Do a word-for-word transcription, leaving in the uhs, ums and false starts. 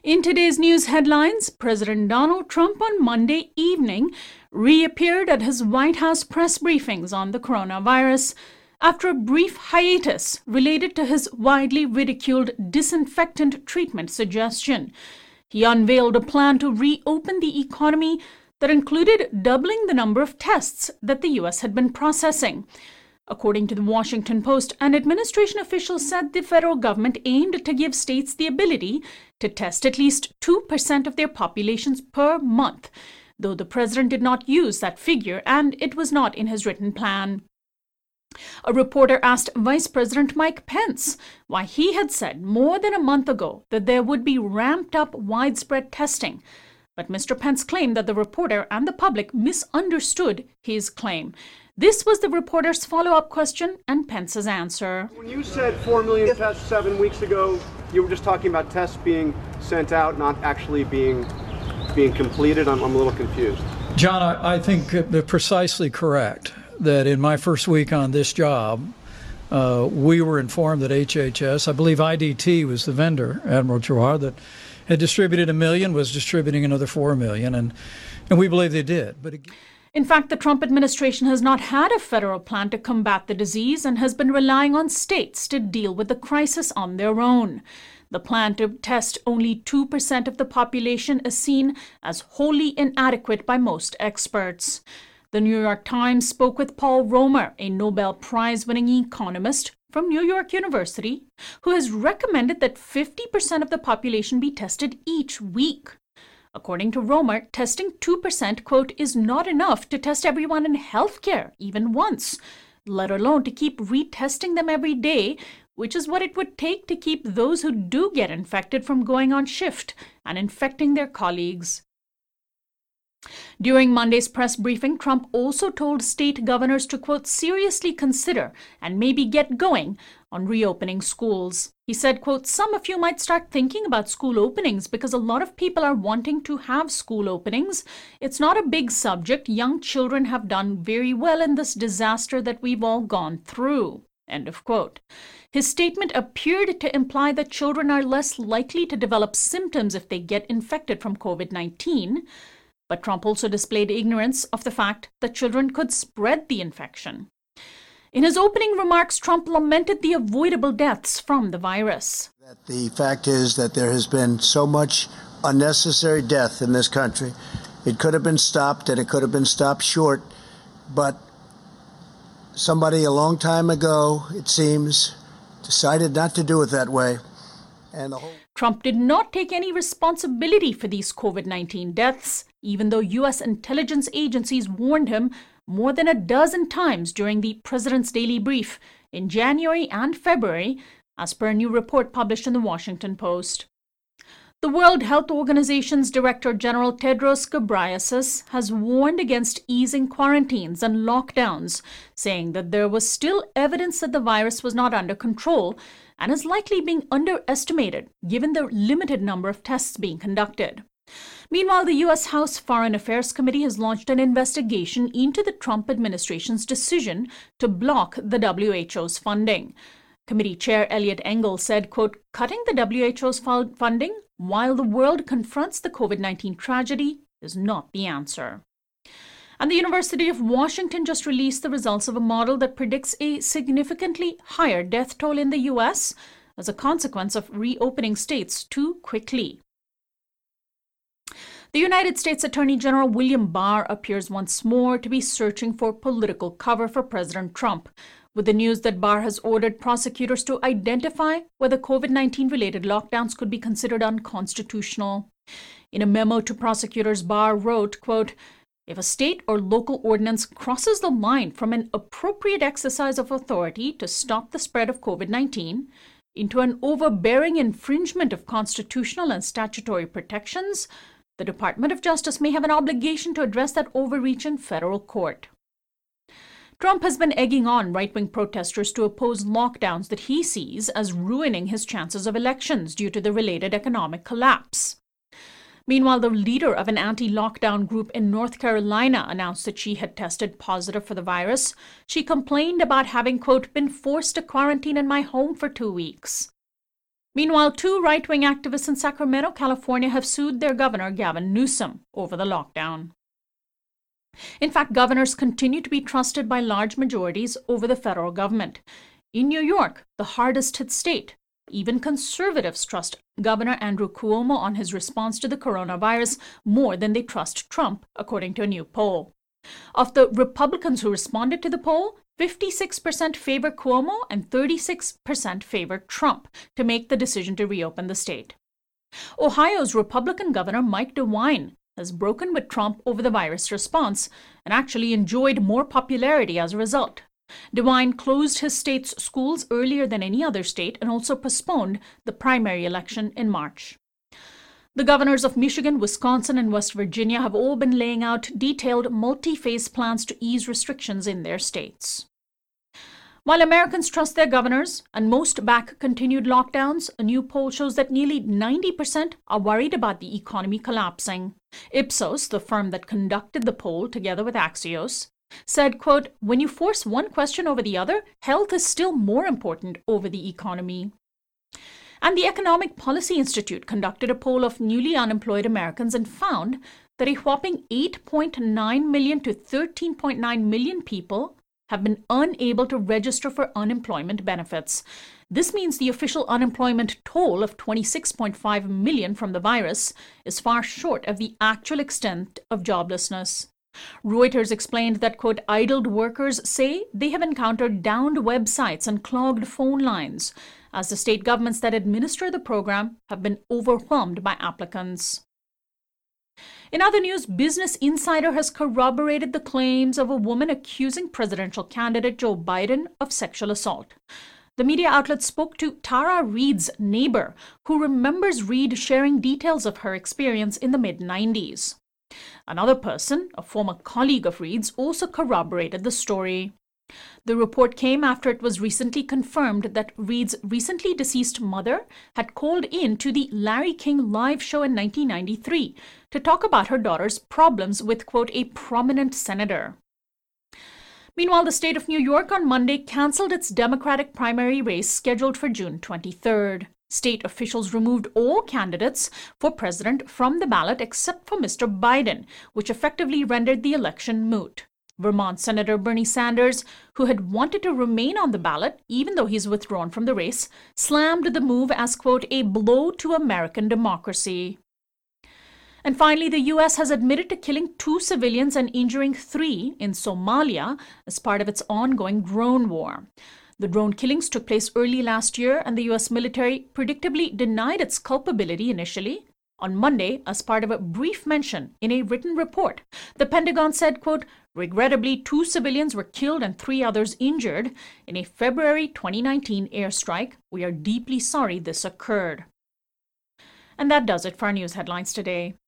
In today's news headlines, President Donald Trump on Monday evening reappeared at his White House press briefings on the coronavirus after a brief hiatus related to his widely ridiculed disinfectant treatment suggestion. He unveiled a plan to reopen the economy that included doubling the number of tests that the U S had been processing. According to the Washington Post, an administration official said the federal government aimed to give states the ability to test at least two percent of their populations per month, though the president did not use that figure and it was not in his written plan. A reporter asked Vice President Mike Pence why he had said more than a month ago that there would be ramped up widespread testing. But Mister Pence claimed that the reporter and the public misunderstood his claim. This was the reporter's follow-up question and Pence's answer. When you said four million tests seven weeks ago, you were just talking about tests being sent out, not actually being being completed. I'm, I'm a little confused. John, I, I think they're precisely correct that in my first week on this job, uh, we were informed that H H S, I believe I D T was the vendor, Admiral Giroir, that had distributed a million, was distributing another four million, and, and we believe they did. But again, in fact, the Trump administration has not had a federal plan to combat the disease and has been relying on states to deal with the crisis on their own. The plan to test only two percent of the population is seen as wholly inadequate by most experts. The New York Times spoke with Paul Romer, a Nobel Prize-winning economist from New York University, who has recommended that fifty percent of the population be tested each week. According to Romer, testing two percent, quote, is not enough to test everyone in healthcare, even once, let alone to keep retesting them every day, which is what it would take to keep those who do get infected from going on shift and infecting their colleagues. During Monday's press briefing, Trump also told state governors to, quote, seriously consider and maybe get going on reopening schools. He said, quote, some of you might start thinking about school openings because a lot of people are wanting to have school openings. It's not a big subject. Young children have done very well in this disaster that we've all gone through. End of quote. His statement appeared to imply that children are less likely to develop symptoms if they get infected from COVID nineteen. But Trump also displayed ignorance of the fact that children could spread the infection. In his opening remarks, Trump lamented the avoidable deaths from the virus. The fact is that there has been so much unnecessary death in this country. It could have been stopped, and it could have been stopped short, but somebody a long time ago, it seems, decided not to do it that way. And the whole Trump did not take any responsibility for these COVID nineteen deaths, even though U S intelligence agencies warned him more than a dozen times during the president's daily brief in January and February, as per a new report published in the Washington Post. The World Health Organization's Director General Tedros Ghebreyesus has warned against easing quarantines and lockdowns, saying that there was still evidence that the virus was not under control and is likely being underestimated given the limited number of tests being conducted. Meanwhile, the U S House Foreign Affairs Committee has launched an investigation into the Trump administration's decision to block the W H O's funding. Committee Chair Eliot Engel said, quote, cutting the W H O's funding while the world confronts the COVID nineteen tragedy is not the answer. And the University of Washington just released the results of a model that predicts a significantly higher death toll in the U S as a consequence of reopening states too quickly. The United States Attorney General William Barr appears once more to be searching for political cover for President Trump, with the news that Barr has ordered prosecutors to identify whether COVID nineteen related lockdowns could be considered unconstitutional. In a memo to prosecutors, Barr wrote, quote, if a state or local ordinance crosses the line from an appropriate exercise of authority to stop the spread of COVID nineteen into an overbearing infringement of constitutional and statutory protections, the Department of Justice may have an obligation to address that overreach in federal court. Trump has been egging on right-wing protesters to oppose lockdowns that he sees as ruining his chances of elections due to the related economic collapse. Meanwhile, the leader of an anti-lockdown group in North Carolina announced that she had tested positive for the virus. She complained about having, quote, been forced to quarantine in my home for two weeks. Meanwhile, two right-wing activists in Sacramento, California have sued their governor, Gavin Newsom, over the lockdown. In fact, governors continue to be trusted by large majorities over the federal government. In New York, the hardest-hit state, even conservatives trust Governor Andrew Cuomo on his response to the coronavirus more than they trust Trump, according to a new poll. Of the Republicans who responded to the poll, fifty-six percent favor Cuomo and thirty-six percent favor Trump to make the decision to reopen the state. Ohio's Republican Governor Mike DeWine has broken with Trump over the virus response and actually enjoyed more popularity as a result. DeWine closed his state's schools earlier than any other state and also postponed the primary election in March. The governors of Michigan, Wisconsin, and West Virginia have all been laying out detailed multi-phase plans to ease restrictions in their states. While Americans trust their governors and most back continued lockdowns, a new poll shows that nearly ninety percent are worried about the economy collapsing. Ipsos, the firm that conducted the poll together with Axios, said, quote, "When you force one question over the other, health is still more important over the economy." And the Economic Policy Institute conducted a poll of newly unemployed Americans and found that a whopping eight point nine million to thirteen point nine million people have been unable to register for unemployment benefits. This means the official unemployment toll of twenty-six point five million from the virus is far short of the actual extent of joblessness. Reuters explained that, quote, idled workers say they have encountered downed websites and clogged phone lines, as the state governments that administer the program have been overwhelmed by applicants. In other news, Business Insider has corroborated the claims of a woman accusing presidential candidate Joe Biden of sexual assault. The media outlet spoke to Tara Reid's neighbor, who remembers Reid sharing details of her experience in the mid nineties. Another person, a former colleague of Reid's, also corroborated the story. The report came after it was recently confirmed that Reid's recently deceased mother had called in to the Larry King live show in nineteen ninety-three to talk about her daughter's problems with, quote, a prominent senator. Meanwhile, the state of New York on Monday canceled its Democratic primary race scheduled for June twenty-third. State officials removed all candidates for president from the ballot except for Mister Biden, which effectively rendered the election moot. Vermont Senator Bernie Sanders, who had wanted to remain on the ballot, even though he's withdrawn from the race, slammed the move as, quote, a blow to American democracy. And finally, the U S has admitted to killing two civilians and injuring three in Somalia as part of its ongoing drone war. The drone killings took place early last year, and the U S military predictably denied its culpability initially. On Monday, as part of a brief mention in a written report, the Pentagon said, quote, regrettably, two civilians were killed and three others injured in a February twenty nineteen airstrike. We are deeply sorry this occurred. And that does it for our news headlines today.